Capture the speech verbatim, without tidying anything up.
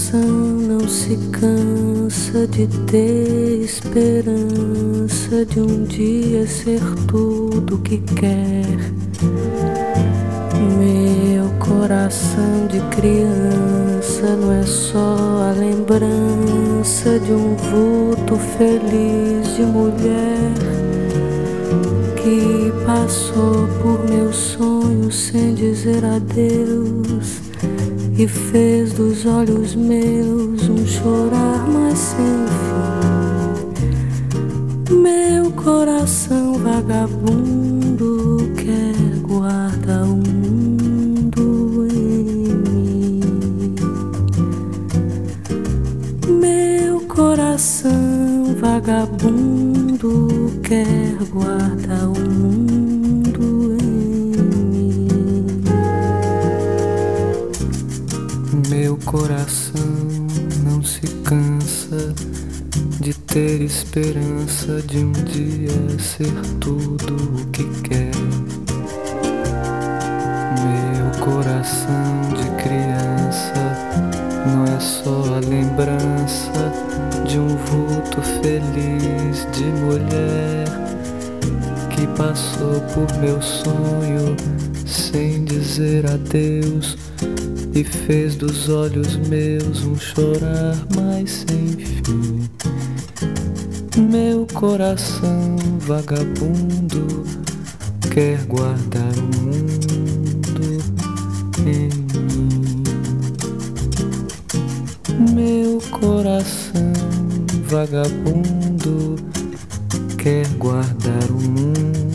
coração não se cansa de ter esperança de um dia ser tudo que quer. Meu coração de criança não é só a lembrança de um vulto feliz de mulher que passou por meus sonhos sem dizer adeus e fez dos olhos meus um chorar mais sem fim. Meu coração vagabundo quer guardar o mundo em mim. Meu coração vagabundo quer guardar o mundo em mim. Meu coração não se cansa de ter esperança de um dia ser tudo o que quer. Meu coração de criança não é só a lembrança de um vulto feliz de mulher que passou por meu sonho sem dizer adeus e fez dos olhos meus um chorar mais sem fim. Meu coração vagabundo quer guardar o mundo em mim. Meu coração vagabundo quer guardar o mundo